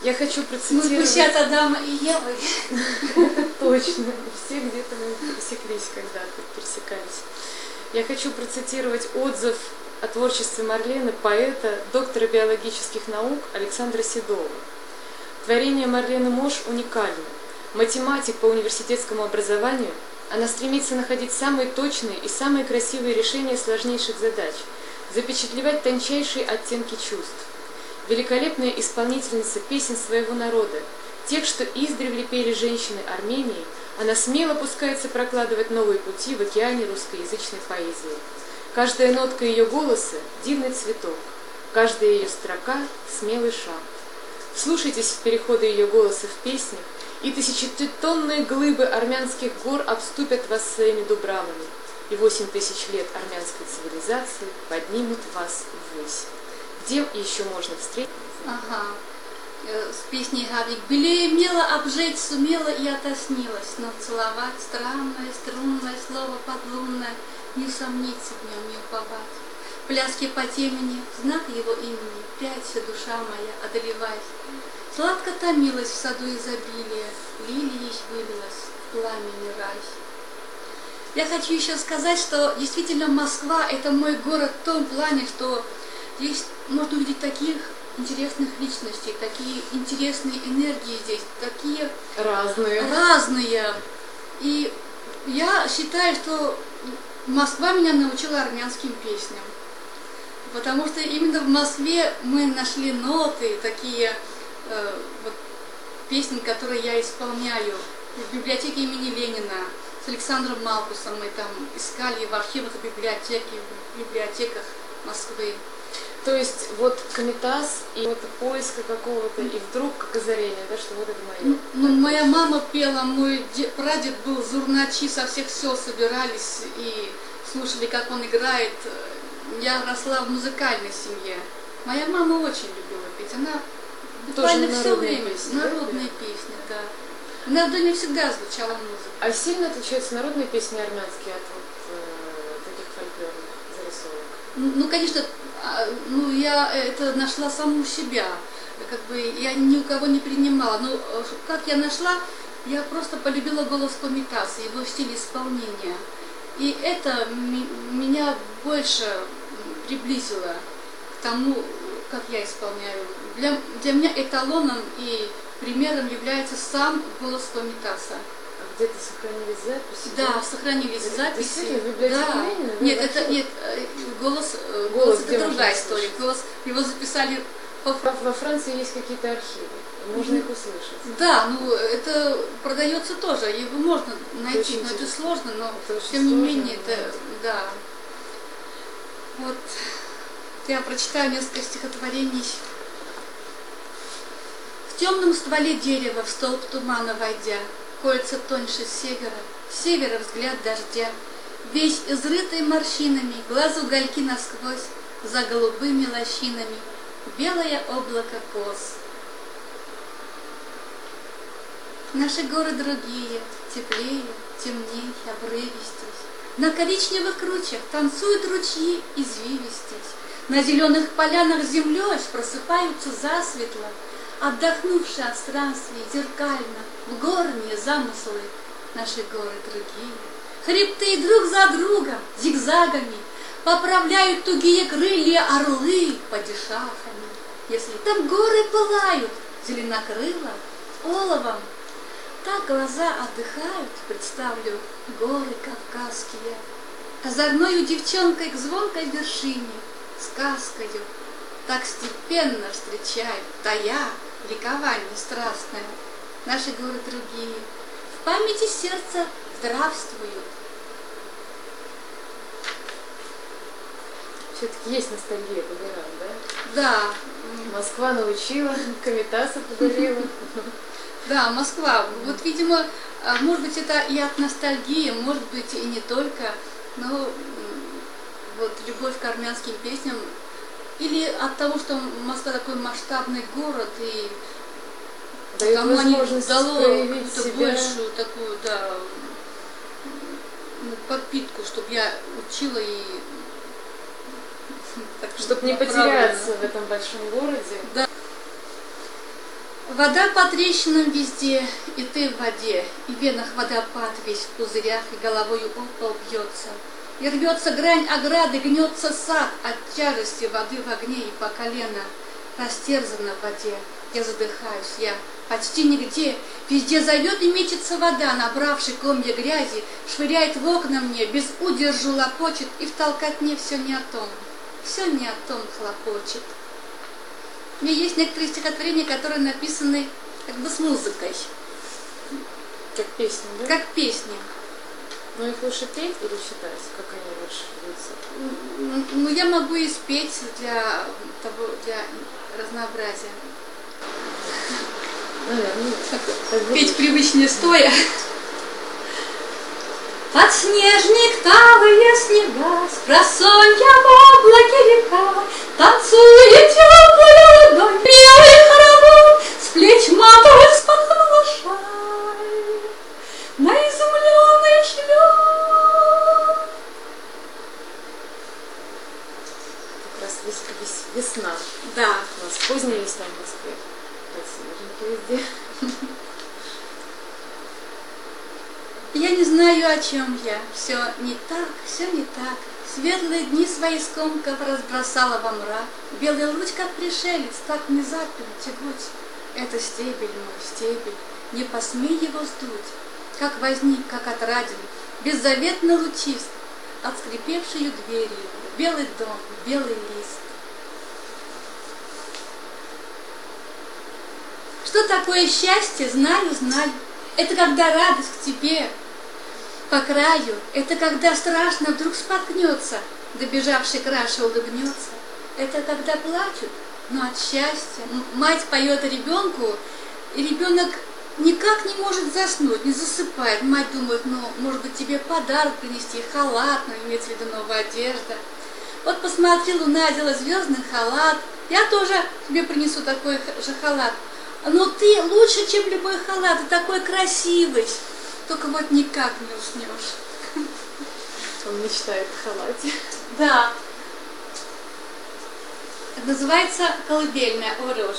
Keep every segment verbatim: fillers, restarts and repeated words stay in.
Я хочу процитировать... Мы кусят Адама и Евы. Точно. Все где-то мы пересеклись когда-то, пересекались. Я хочу процитировать отзыв о творчестве Марлены поэта, доктора биологических наук Александра Седова. Творение Марлены Мош уникально. Математик по университетскому образованию, она стремится находить самые точные и самые красивые решения сложнейших задач, запечатлевать тончайшие оттенки чувств. Великолепная исполнительница песен своего народа, тех, что издревле пели женщины Армении, она смело пускается прокладывать новые пути в океане русскоязычной поэзии. Каждая нотка ее голоса – дивный цветок, каждая ее строка – смелый шаг. Вслушайтесь в переходы ее голоса в песнях, и тысячетонные глыбы армянских гор обступят вас своими дубравами, и восемь тысяч лет армянской цивилизации поднимут вас ввысь. Где еще можно встретить? Ага. С песней Гавик. Белее мело обжечь сумела и отоснилась, но целовать странное, струнное слово подлунное, не усомниться в нем, не уповать. Пляски по темени, знак его имени, прячься, душа моя, одолеваясь. Сладко томилась в саду изобилия, лилией вылилась в пламени рай. Я хочу еще сказать, что действительно Москва – это мой город в том плане, что здесь можно увидеть таких интересных личностей, такие интересные энергии здесь, такие разные. разные. И я считаю, что Москва меня научила армянским песням. Потому что именно в Москве мы нашли ноты, такие э, вот, песни, которые я исполняю в библиотеке имени Ленина. С Александром Малкусом мы там искали в архивах библиотеки, в библиотеках Москвы. То есть вот Комитас и вот поиска какого-то, и вдруг как озарение, да, что вот это мое. Ну, моя мама пела, мой дед, прадед был зурначи, со всех сел собирались и слушали, как он играет. Я росла в музыкальной семье. Моя мама очень любила петь. Она буквально все время песни, народные да? песни, да. У нас в доме всегда звучала музыка. А сильно отличаются народные песни армянские от вот, э, таких фольклорных зарисовок? Ну, ну, конечно, ну, я это нашла саму себя. Как бы я ни у кого не принимала. Но как я нашла, я просто полюбила голос Комитаса, его стиль исполнения. И это меня больше приблизило к тому, как я исполняю. Для, для меня эталоном и примером является сам голос Комитаса. А где-то сохранились записи? Да, да? сохранились это, записи. Действительно, в библиотеке да. Ленина? Нет, это нет, голос, голос, голос это другая история. Голос, его записали по... Во Франции есть какие-то архивы, можно mm-hmm. их услышать. Да, ну это продается тоже, его можно найти, но это сложно, но это тем не менее это, да. Вот, я прочитаю несколько стихотворений. В темном стволе дерева, в столб тумана войдя, кольца тоньше севера, с севера взгляд дождя, весь изрытый морщинами, глаз угольки насквозь, за голубыми лощинами, белое облако коз. Наши горы другие, теплее, темней, обрывистей. На коричневых кручах танцуют ручьи извивистей. На зеленых полянах землей просыпаются засветло, отдохнувшие от странствий зеркально, в горные замыслы наши горы другие. Хребты друг за другом, зигзагами, поправляют тугие крылья орлы падишахами. Если там горы пылают, зеленокрыло, оловом, так глаза отдыхают, представлю, горы кавказские. Озорною девчонкой к звонкой вершине, сказкою, так степенно встречают, тая ликование страстное, наши горы другие, в памяти сердца здравствуют. Все-таки есть ностальгия по горам, да? Да. Москва научила, Комитаса подарила. Да, Москва. Вот, видимо, может быть, это и от ностальгии, может быть, и не только, но вот любовь к армянским песням, или от того, что Москва такой масштабный город, и потому они дало какую-то большую такую, да, подпитку, чтобы я учила и... Чтобы не потеряться в этом большом городе. Да. Вода по трещинам везде, и ты в воде, и в венах водопад весь в пузырях, и головою об пол бьется. И рвется грань ограды, гнется сад от тяжести воды в огне и по колено. Растерзана в воде, я задыхаюсь, я почти нигде. Везде зовет и мечется вода, набравший комья грязи, швыряет в окна мне, без удержу лопочет, и в толкотне все не о том, все не о том хлопочет. У меня есть некоторые стихотворения, которые написаны как бы с музыкой. Как песни, да? Как песни. Но их лучше петь или читать, как они лучше будут? Ну, я могу и спеть для того, для разнообразия. Наверное. Петь привычнее стоя. Подснежник талые снега, спросонья в облаке река, танцует теплая ладонь, белый хоровод, с плеч матовых спахнула шаль, на изумленный шлем. Как раз вес, вес, весна. Да. У нас поздняя весна в Москве. Подснежники везде. Я не знаю, о чем я. Все не так, все не так. Светлые дни свои скомков разбросала во мрак. Белый луч, как пришелец, так внезапен, тягуть. Это стебель мой, стебель, не посмей его сдуть. Как возник, как отраден, беззаветно лучист, отскрипевшую дверью, белый дом, белый лист. Что такое счастье, знаю, знаю. Это когда радость к тебе по краю, это когда страшно вдруг споткнется, добежавший краше улыбнется. Это когда плачут, но от счастья. Мать поет ребенку, и ребенок никак не может заснуть, не засыпает. Мать думает, ну, может быть, тебе подарок принести, халат, ну, имеется в виду новая одежда. Вот посмотри, луна одела звездный халат, я тоже тебе принесу такой же халат. Но ты лучше, чем любой халат, ты такой красивый, только вот никак не уснешь. Он мечтает о халате. Да. Это называется колыбельная «Орёж».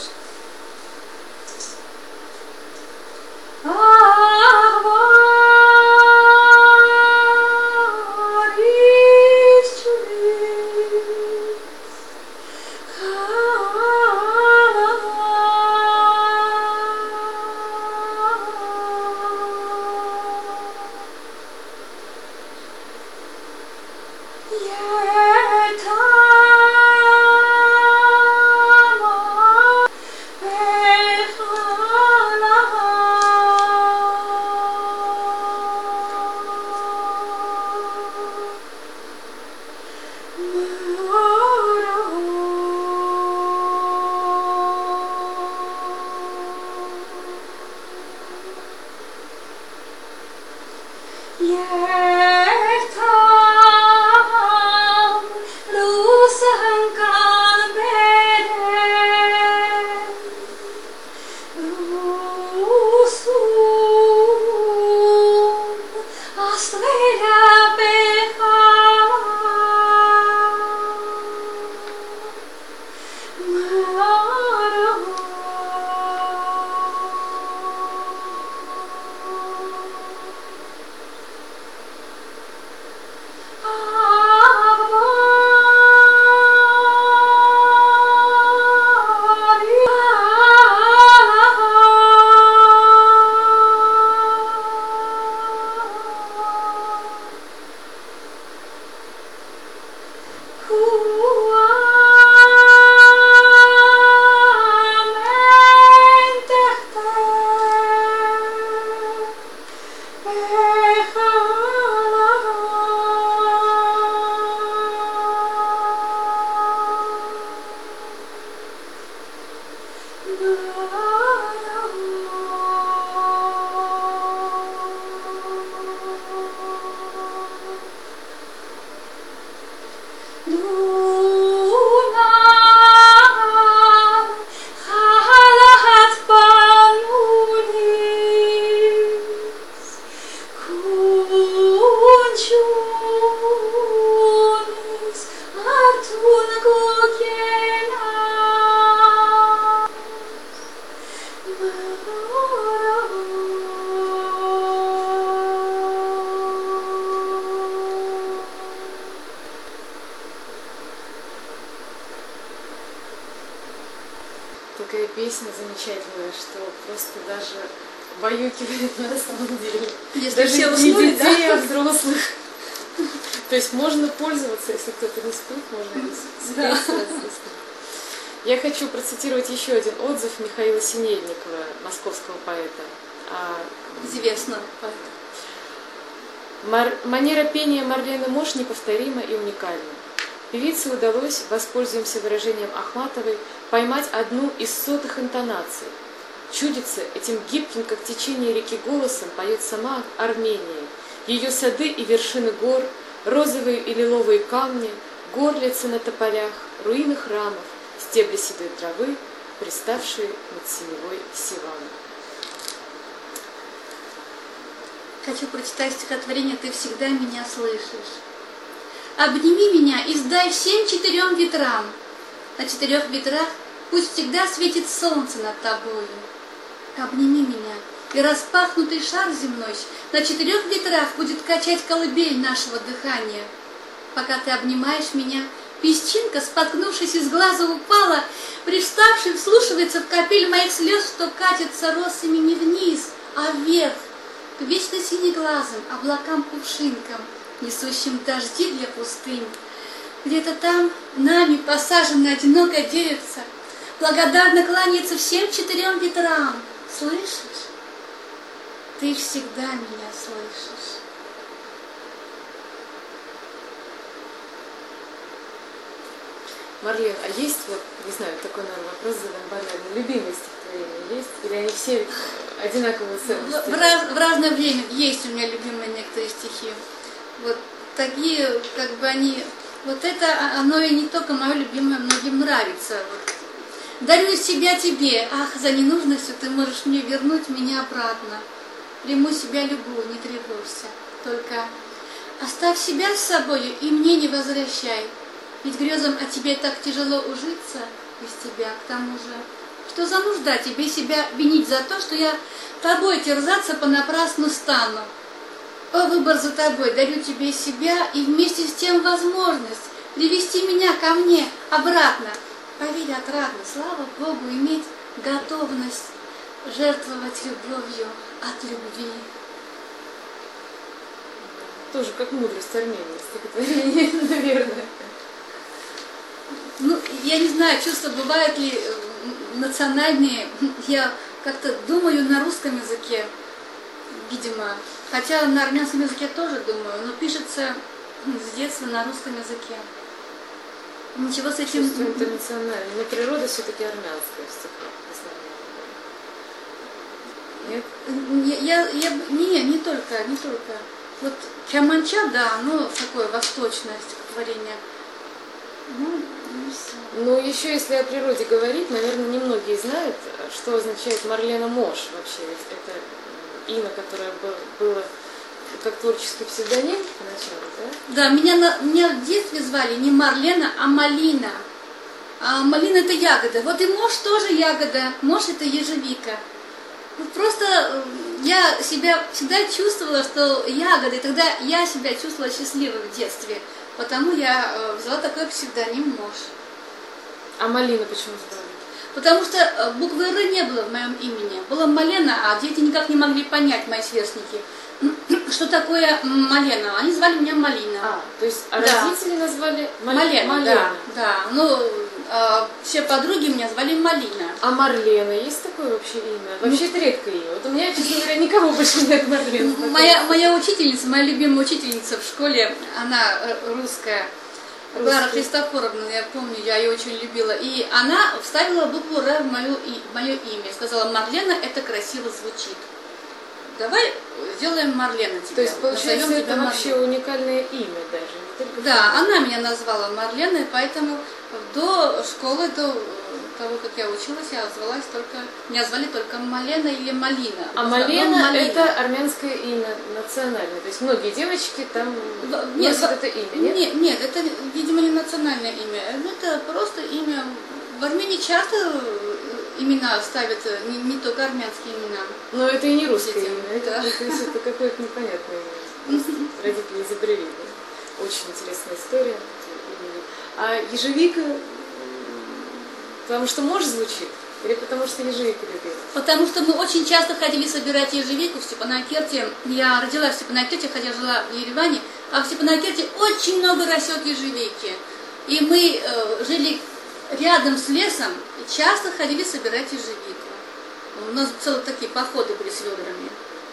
Такая песня замечательная, что просто даже баюкивает на самом деле. Если Даже все не уснули, детей, да? а взрослых. То есть можно пользоваться, если кто-то не спит, можно и спеть Да. сразу. Я хочу процитировать еще один отзыв Михаила Синельникова, московского поэта. А, Известно поэта. Мар... Манера пения Марлены Мош неповторима и уникальна. Певице удалось, воспользуемся выражением Ахматовой, поймать одну из сотых интонаций. Чудится, этим гибким, как течение реки, голосом поет сама Армения. Ее сады и вершины гор, розовые и лиловые камни, горлицы на тополях, руины храмов, стебли седой травы, приставшие над синевой Сиван. Хочу прочитать стихотворение «Ты всегда меня слышишь». Обними меня и сдай всем четырем ветрам. На четырех ветрах пусть всегда светит солнце над тобою. Обними меня, и распахнутый шар земной на четырех ветрах будет качать колыбель нашего дыхания. Пока ты обнимаешь меня, песчинка, споткнувшись из глаза, упала, привставший вслушивается в капель моих слез, что катится россыми не вниз, а вверх, к вечно синеглазым облакам-кувшинкам, несущим дожди для пустынь. Где-то там, нами посаженная одинокая деревца, благодарно кланяется всем четырем ветрам. Слышишь? Ты всегда меня слышишь. Марлен, а есть, вот, не знаю, такой, наверное, вопрос задам банально, любимые стихотворения есть? Или они все одинаковые ценности? В, раз, в разное время есть у меня любимые некоторые стихи. Вот такие, как бы они... Вот это, оно и не только мое любимое, многим нравится. Вот. Дарю себя тебе, ах, за ненужностью ты можешь мне вернуть меня обратно. Приму себя любую, не тревожься. Только оставь себя с собою и мне не возвращай. Ведь грезам о тебе так тяжело ужиться без тебя, к тому же. Что за нужда тебе себя винить за то, что я тобой терзаться понапрасну стану? О, выбор за тобой, дарю тебе себя и вместе с тем возможность привести меня ко мне обратно. Поверь отрадно, слава Богу, иметь готовность жертвовать любовью от любви. Тоже как мудрость Армении, стихотворение, наверное. Ну, я не знаю, чувства бывают ли национальные. Я как-то думаю на русском языке, видимо. Хотя на армянском языке тоже думаю, но пишется с детства на русском языке. Ничего с этим... Чувство интернациональное. Но природа все-таки армянская в стихах. Нет? Я, я, не, не только, не только. Вот Кяманча, да, ну, такое восточное стихотворение. Ну, не все. Ну, еще если о природе говорить, наверное, немногие знают, что означает Марлена Мош вообще. Ведь это имя, которое было как творческий псевдоним поначалу, да? Да, меня, на, меня в детстве звали не Марлена, а Малина. А малина это ягода. Вот и Мош тоже ягода. Мош это ежевика. Ну, просто я себя всегда чувствовала, что ягода, и тогда я себя чувствовала счастливой в детстве. Потому я взяла такой псевдоним Мош. А Малина почему звали? Потому что буквы Р не было в моем имени. Было Малена, а дети никак не могли понять, мои сверстники, что такое Малена. Они звали меня Малина. А, то есть а да. родители назвали Мал... Малена. Малена. Да, да. Ну, э, все подруги меня звали Малина. А Марлена есть такое вообще имя? Вообще это редкое имя. Вот у меня, честно говоря, никого больше нет Марлена. Моя, моя учительница, моя любимая учительница в школе, она русская. Клара Христофоровна, я помню, я ее очень любила. И она вставила букву Р в мое, в мое имя. Сказала, Марлена, это красиво звучит. Давай сделаем Марлена тебя. То есть, получается, назовем это тебя вообще Марлена. уникальное имя даже. Не только Да, она меня назвала Марленой, поэтому до школы, до того, как я училась, я звалась только, меня звали только Малена или Малина. А Малена это армянское имя национальное. То есть многие девочки там нет, носят это имя, нет? Нет, нет, это, видимо, не национальное имя. Это просто имя. В Армении часто имена ставят не, не только армянские имена. Но это и не русское Детям, имя, да. это, это, это какое-то непонятное имя. Просто родители изобрели. Да. Очень интересная история. А ежевика, потому что муж звучит? Или потому что ежевика любила? Потому что мы очень часто ходили собирать ежевику в Степанакерте. Я родилась в Степанакерте, хотя жила в Ереване. А в Степанакерте очень много растет ежевики. И мы э, жили рядом с лесом и часто ходили собирать ежевику. У нас целые такие походы были с ведрами.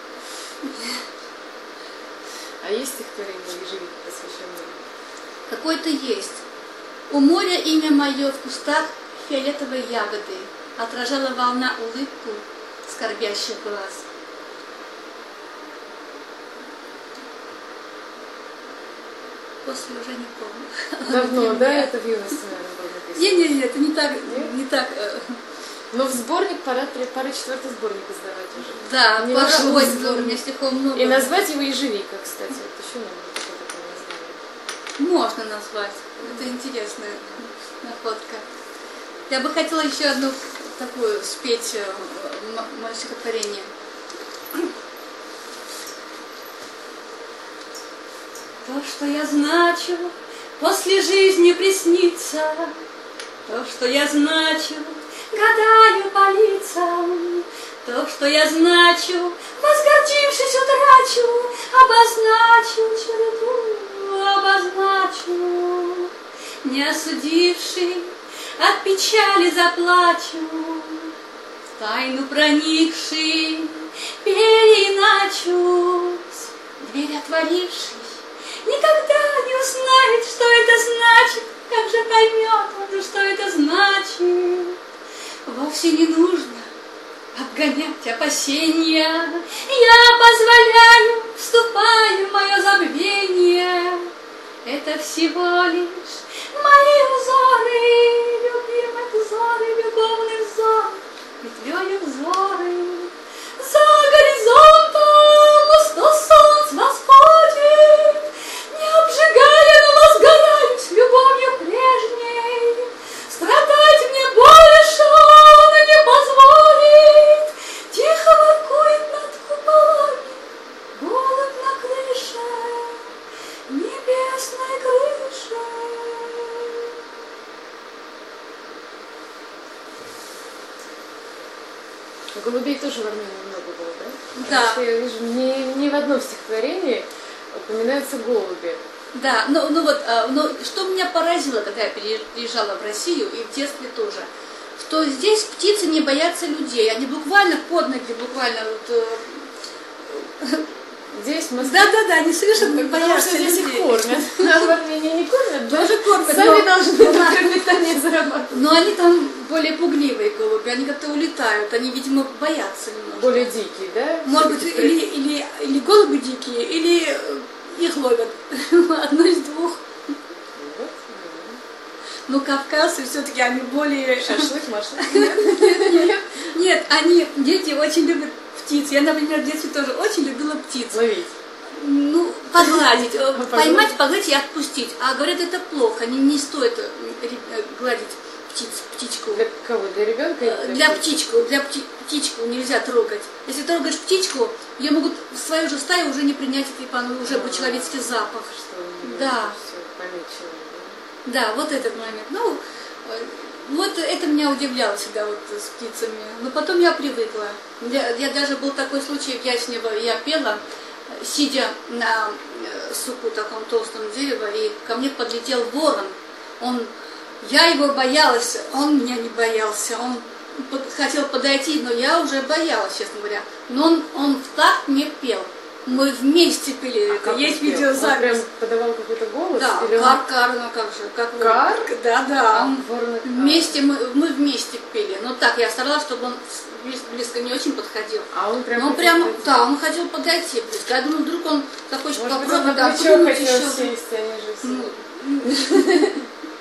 А есть стихотворение ежевики посвященное? Какое-то есть. У моря имя мое в кустах фиолетовой ягоды. Отражала волна улыбку скорбящих глаз. После уже не помню. Давно, да? Это в юности, наверное, было написано? Нет, нет, нет, это не так, Нет? не так. э, Но в сборник пора, пора четвертый сборник издавать уже. Да, Не пора, нашел ой, сборник. у меня стихов много. И назвать его ежевика, кстати. Вот еще надо такое название. Можно назвать. Это интересная находка. Я бы хотела еще одну такую спеть э, м- мое стихотворение. То, что я значу, после жизни приснится. То, что я значу, гадаю по лицам. То, что я значу, возгордившись, утрачу. Обозначу череду, обозначу. Не осудивший, от печали заплачу. В тайну проникший, переиначусь. Дверь отворившись, никогда не узнает, что это значит. Как же поймет он, что это значит? Вовсе не нужно обгонять опасения. Я позволяю, вступаю в мое забвение. Это всего лишь мои узоры, любимые взоры, любовный взор, петлёю взоры. За горизонтом сто солнц восходит, не обжигая, но возгораюсь любовью прежней. Страдать мне больше он не позволит. Тихо воркует над куполами голубь на крыше, небесной крыше. Голубей тоже в Армении много было, да? Да. Потому что я вижу, ни, ни в одном стихотворении упоминаются голуби. Да, ну, ну вот, а, но что меня поразило, когда я переезжала в Россию, и в детстве тоже, что здесь птицы не боятся людей, они буквально под ноги, буквально вот... э, Здесь мы... Да-да-да, они совершенно не Потому боятся что здесь их людей. кормят. А в Армении не кормят, да? Тоже кормят, Сами но- должны но- на пропитание зарабатывать. Но они там более пугливые голуби, они как-то улетают, они, видимо, боятся немножко. Более дикие, да? Может быть, Всё-таки или, или, или голуби дикие, или э, их ловят. Одно из двух. Вот. Но кавказцы все-таки они более... Шашлык, машлык. Нет, они, дети очень любят птиц. Я, например, в детстве тоже очень любила птиц. Ловить. Ну, погладить, э, Погладить. поймать, погладить и отпустить. А говорят, это плохо, не, не стоит э, ре- гладить птиц, птичку. Для кого? Для ребенка? или Э, Для птичку, для пти- птичку нельзя трогать. Если трогаешь птичку, ее могут в свою же стаю уже не принять, типа, ну, уже будет человеческий запах. Что у неё Да. всё помечено, да? Да, вот этот момент. Ну, э, вот это меня удивляло всегда вот с птицами. Но потом я привыкла. Я, я даже был такой случай в Яснево, я пела, э, сидя на э, суку таком толстом дерева, и ко мне подлетел ворон. Он, я его боялась, он меня не боялся. Он под- хотел подойти, но я уже боялась, честно говоря. Но он, он в такт мне пел. Мы вместе пели. А Это как он есть пел? видеозапись. Он прям подавал какой-то голос? Да, Или он- кар-кар, ну как же, как вы- Кар? Да, да. А он ворона- Вместе мы, мы вместе пели. Но так, я старалась, чтобы он с- близ- близко не очень подходил. А он прям... Но он хотел прямо, подойти? да, он хотел подойти близко. Я думаю, вдруг он захочет Может быть, он попробовать, на да, плечо плюнуть хотел еще. сесть, они же все... Ну,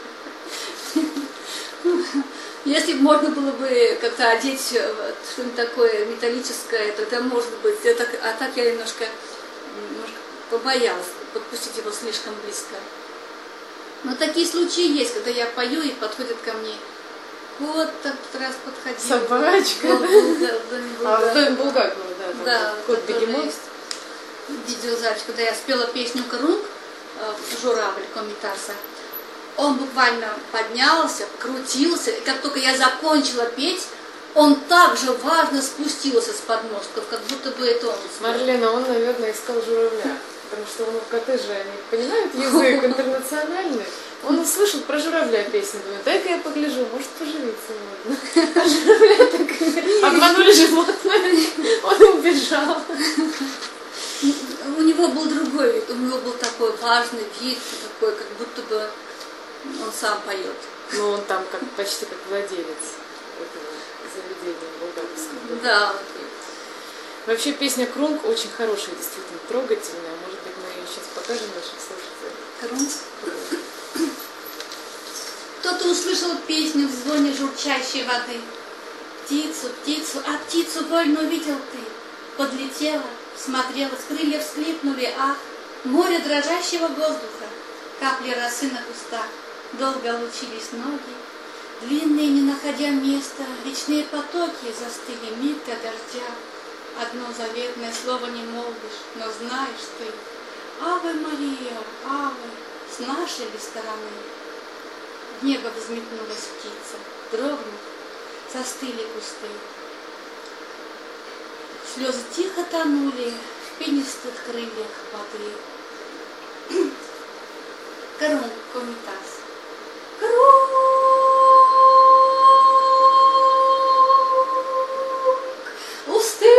Если бы можно было бы как-то одеть э, вот что-нибудь такое металлическое, то это может быть. Я так- а так я немножко, немножко побоялась подпустить его слишком близко. Но такие случаи есть, когда я пою и подходят ко мне кот так раз подходил. Собачка, Был, да? был, да, в доме А в Булгакова. доме Булгакова, да, там Да, кот который Бегемот. Видеозапись, когда я спела песню «Крунг», «Журавль» Комитаса, он буквально поднялся, крутился, и как только я закончила петь, он так же важно спустился с подмостков, как будто бы это он спел. Марлена, он, наверное, искал журавля, потому что он, коты же, они понимают язык интернациональный. Он услышал про журавля песню, думает, дай-ка я погляжу, может поживиться можно. А журавля так и обманули животное, он убежал. У него был другой вид, у него был такой важный вид, такой, как будто бы он сам поет. Ну, он там как, почти как владелец этого заведения булгаковского. Да. Вообще песня «Крунг» очень хорошая, действительно трогательная. Может быть, мы ее сейчас покажем нашим слушателям. Крунг. Кто-то услышал песню в звоне журчащей воды. Птицу, птицу, а птицу вольно увидел ты. Подлетела, смотрела, с крылья всклипнули, ах, море дрожащего воздуха, капли росы на кустах, долго лучились ноги, длинные, не находя места, речные потоки застыли миг до дождя. Одно заветное слово не молвишь, но знаешь ты, Аве Мария, Аве, с нашей ли стороны? В небо взметнулась птица, дрогнув, застыли кусты. Слезы тихо тонули в пенистых крыльях воды. Крунг Комитас. Крунг, усты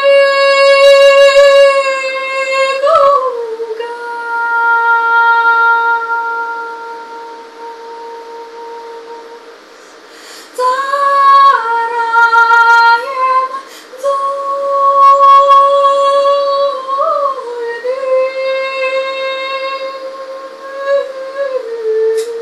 Буга. Зараем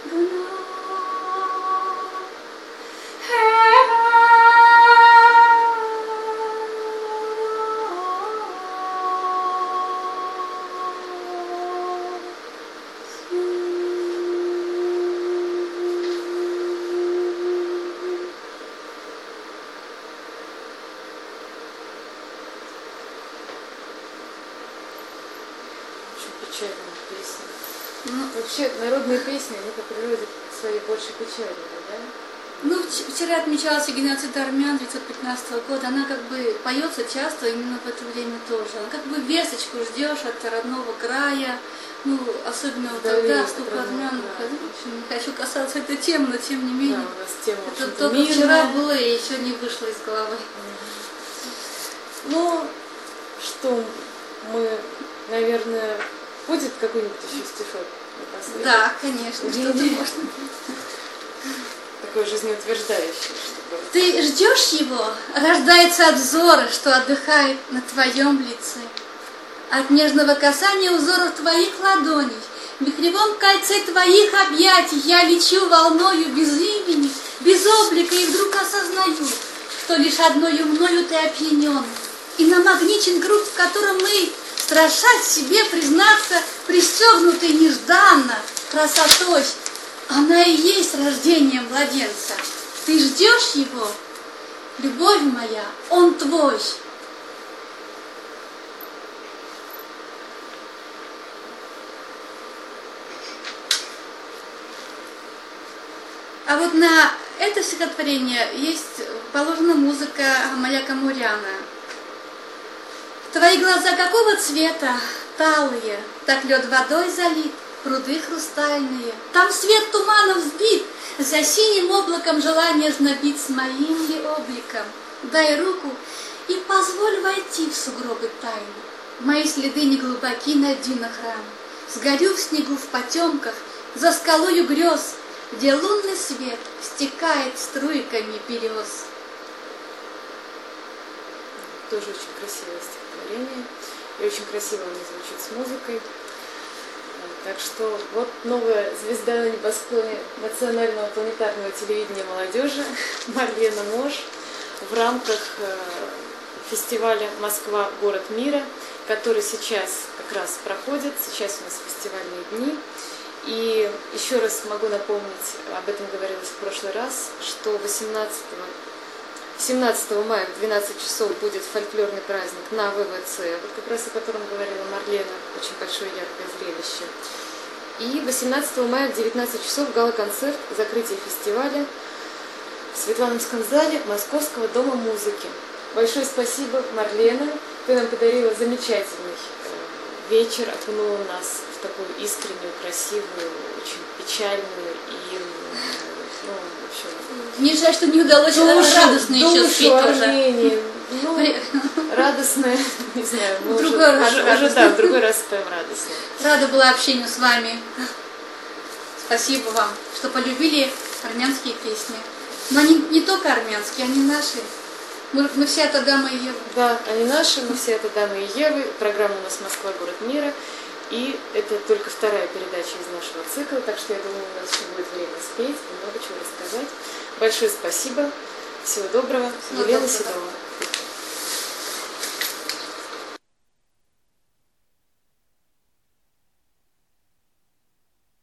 Печальная песня. Ну, вообще, народные песни, они по природе своей больше печальные, да? Ну, вчера отмечался геноцид армян тысяча девятьсот пятнадцатого года. Она как бы поется часто именно в это время тоже. Она как бы весточку ждешь от родного края. Ну, особенно вот тогда столько армян. Не хочу касаться этой темы, но тем не менее. Да, у нас тема, это только мирная. Вчера было и еще не вышло из головы. Ну, что мы, наверное, будет какой-нибудь еще стишок? Да, конечно, что-то можно. Такой жизнеутверждающий, чтобы... Ты ждешь его? Рождается от взора, что отдыхает на твоем лице. От нежного касания узоров твоих ладоней, в вихревом кольце твоих объятий я лечу волною без имени, без облика, и вдруг осознаю, что лишь одною мною ты опьянен. И намагничен круг, в котором мы, страшась себе признаться, пристегнуты нежданно красотой. Она и есть рождение младенца. Ты ждешь его? Любовь моя, он твой. А вот на это стихотворение есть положена музыка Маяка Муряна. Твои глаза какого цвета? Талые, так лед водой залит, пруды хрустальные. Там свет туманов сбит, за синим облаком желание знобит с моим ли обликом. Дай руку и позволь войти в сугробы тайны. Мои следы не глубоки на дюнах ран. Сгорю в снегу в потемках, за скалою грез, где лунный свет стекает струйками берез. Тоже очень красивое стихотворение. И очень красиво они звучат с музыкой. Так что вот новая звезда на небосклоне национального планетарного телевидения молодежи Марлена Мош в рамках фестиваля «Москва. Город мира», который сейчас как раз проходит. Сейчас у нас фестивальные дни. И еще раз могу напомнить, об этом говорилось в прошлый раз, что восемнадцатого семнадцатого мая в двенадцать часов будет фольклорный праздник на ВВЦ, вот как раз о котором говорила Марлена, очень большое яркое зрелище. И восемнадцатого мая в девятнадцать часов гала-концерт, закрытие фестиваля в Светлановском зале Московского дома музыки. Большое спасибо, Марлена, ты нам подарила замечательный вечер, окунула нас в такую искреннюю, красивую, очень печальную и, ну, в общем... Мне жаль, что не удалось радостно еще спеть тоже. Ну, радостная, не знаю, мы другой уже, раз уже, уже да, в другой раз споем радостно. Рада была общению с вами. Спасибо вам, что полюбили армянские песни. Но они не только армянские, они наши. Мы, мы все от Адама и Евы. Да, они наши, мы все от Адама и Евы. Программа у нас «Москва. Город мира». И это только вторая передача из нашего цикла, так что я думаю, у нас еще будет время спеть и много чего рассказать. Большое спасибо. Всего доброго. Всего Елена доброго. Седова.